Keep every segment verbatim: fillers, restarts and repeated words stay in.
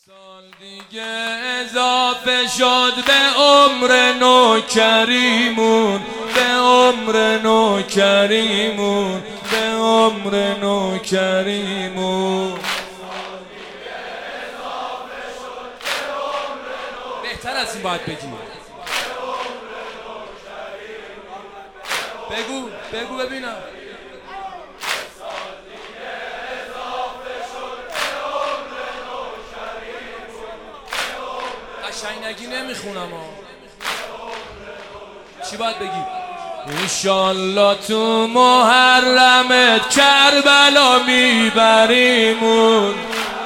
سال دیگه اضافه شد به عمر نوکریمون، به عمر نوکریمون، به عمر نوکریمون. بهتر از این باید بگی. بگو بگو ببینم. قشنگی نمیخونم ها. چی باید بگی؟ انشالله تو محرمت کربلا میبریمون.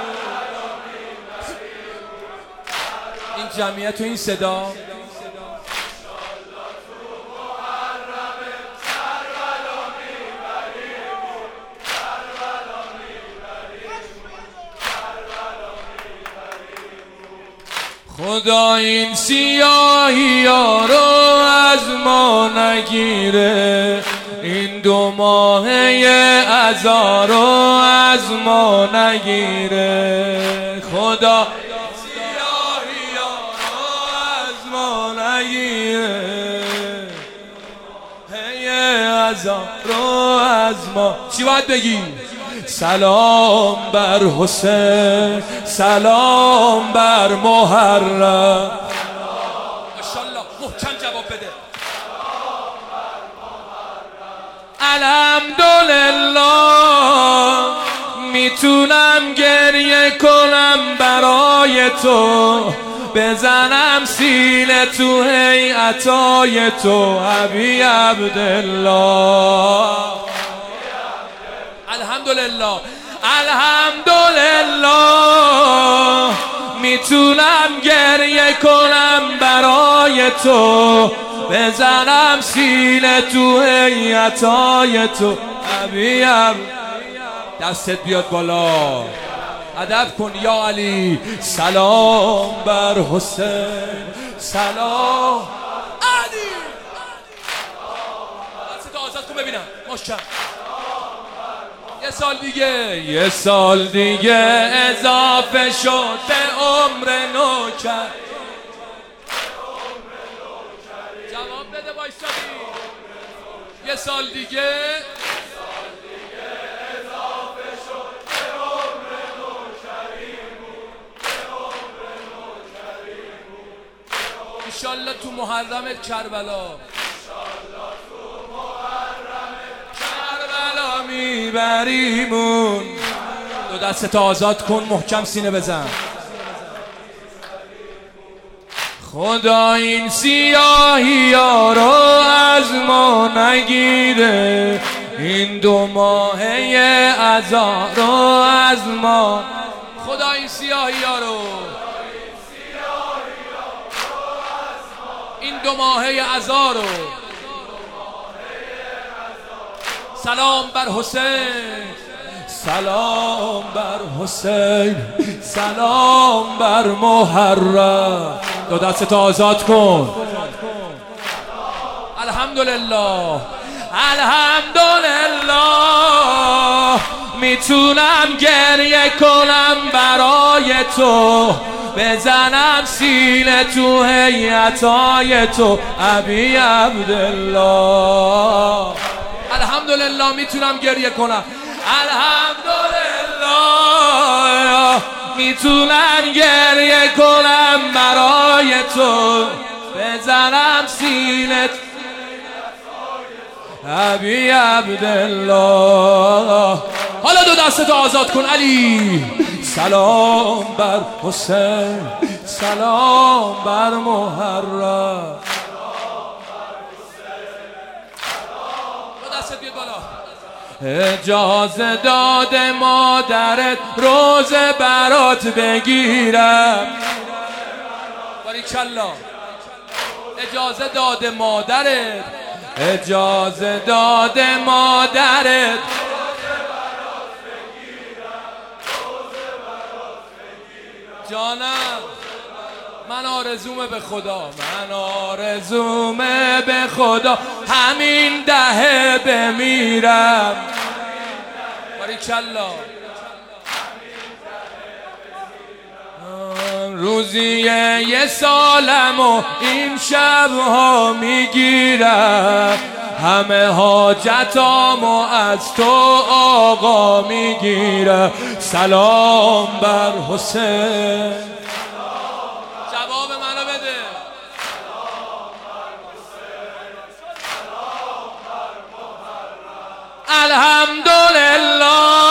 این جمعیت و این صدا خدا این سیاهی ها رو از ما نگیره، این دو ماهه عزا رو از ما نگیره. خدا سیاهی ها رو از ما نگیره، هی عزا رو از ما. چی باید بگیم؟ سلام بر حسین، سلام بر محرم. ماشاءالله محکم جواب بده. الحمدلله میتونم گریه کنم برای تو، بزنم سینه تو هیئتای تو ابی عبدالله. الحمدلله الحمدلله میتونم گریه کنم برای تو، بزنم سینه تو هیئتای تو ابی عبدالله. دستت بیاد بالا، ادب کن یا علی. سلام بر حسین، سلام علی. دستت آزاد کن ببینم. ماشاءالله. یه سال دیگه یه سال دیگه اضافه شد به عمر نوکر. جواب بده وایسادی. یه سال دیگه اضافه شد به عمر نوکریمون، به عمر نوکریمون. انشالله تو محرمت کربلا، میبریمون. دو دستت آزاد کن، محکم سینه بزن. خدا این سیاهی ها رو از ما نگیره، این دو ماهه عزا رو از ما. خدا این سیاهی ها رو، این دو ماهه عزا رو. سلام بر حسین، سلام بر حسین، سلام بر محرم. دو دستت آزاد کن. الحمدلله الحمدلله میتونم گریه کنم برای تو، بزنم سینه تو هیئتای تو ابی عبدالله. الحمدلله میتونم گریه کنم. الحمدلله میتونم گریه کنم برای تو، بزنم سینه ابی عبدالله. حالا دو دستتو آزاد کن علی. سلام بر حسین، سلام بر محرم. اجازه داده مادرت روزه برات بگیرم. باریکالله. اجازه داده مادرت، اجازه داده مادرت جانم. من آرزومه به خدا، من آرزومه به خدا همین دهه بمیرم. باریکالله. روزی یه سالم و این شبها میگیرم، همه حاجتامو از تو آقا میگیره. سلام بر حسین. جواب منو بده. الحمدلله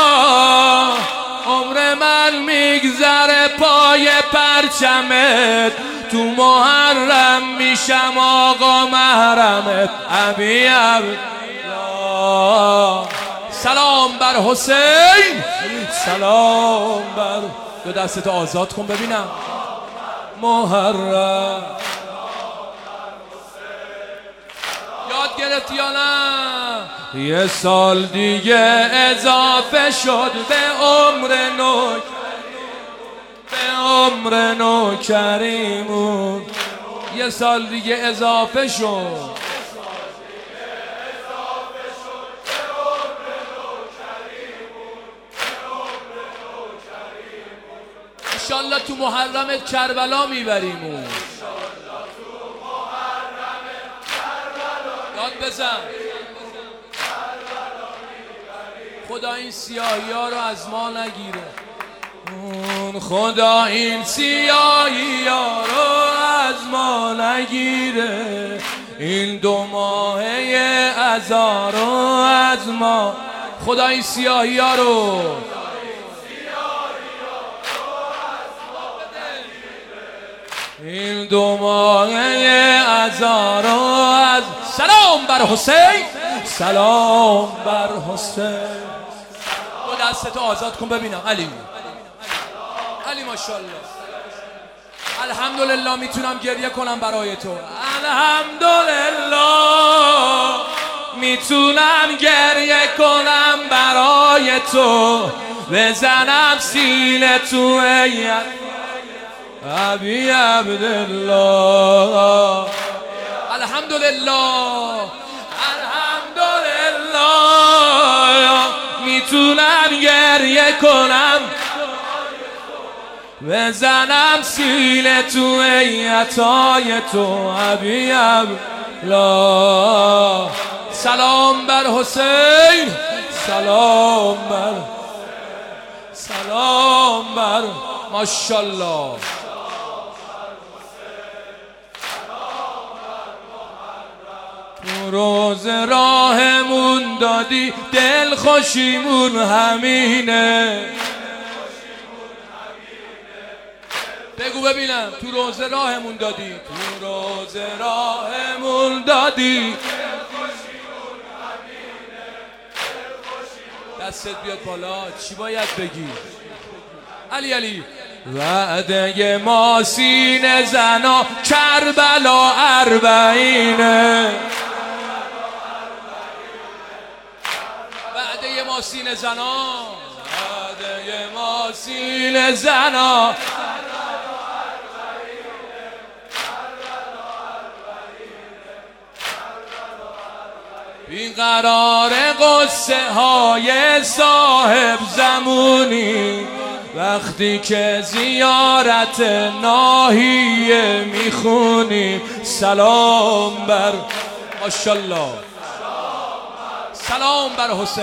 عمر من میگذره پای پرچمت، تو محرم میشم آقا محرمت. ابی عبدالله سلام بر حسین، سلام بر. دو دستتو آزاد کن ببینم. محرم یاد گرفتی یا نه؟ یه سال دیگه اضافه شد به عمر نو، به عمر نوکریمون. یه سال دیگه اضافه شد. انشالله تو محرم کربلا میبریمون. یاد بزن خدا این سیاهی ها رو از ما نگیره. خدا این سیاهی ها رو از ما نگیره. این دو ماهه عزا رو از ما. خدا این سیاهی ها رو این دو ماهه عزا رو از. سلام بر حسین، سلام بر حسین. دو دستتو آزاد کن ببینم. علی علی ماشاءالله. الحمدلله میتونم گریه کنم برای تو. الحمدلله میتونم گریه کنم برای تو، بزنم سینه تو ای ابی عبدالله. الحمدلله الحمدلله میتونم گریه کنم، بزنم سینه تو ای عطای تو ابی عبدالله. سلام بر حسین، سلام بر، سلام بر. ماشاءالله. روز راهمون دادی دل خوشیمون همینه. بگو ببینم. تو روز راهمون دادی، تو روز راهمون دادی. دستت بیاد بالا. چی باید بگی؟ علی علی. وعده ما سینه زنا کربلا اربعینه. وعده ما سینه زنا، وعده ما سینه زنا. بیقرار قصه های صاحب زمونی، وقتی که زیارت ناحیه میخونیم. سلام بر ماشاءالله، سلام بر حسین.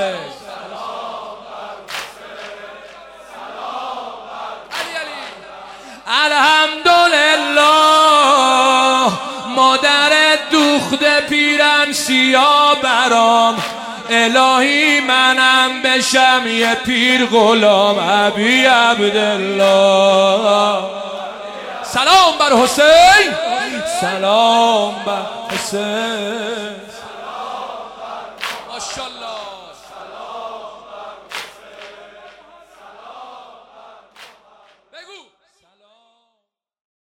علی علی. الحمدلله مادر دوخته پیرن سیاه برام، الهی منم بشم یه پیر غلام ابی عبدالله. سلام بر حسین، سلام بر حسین. ماشاءالله.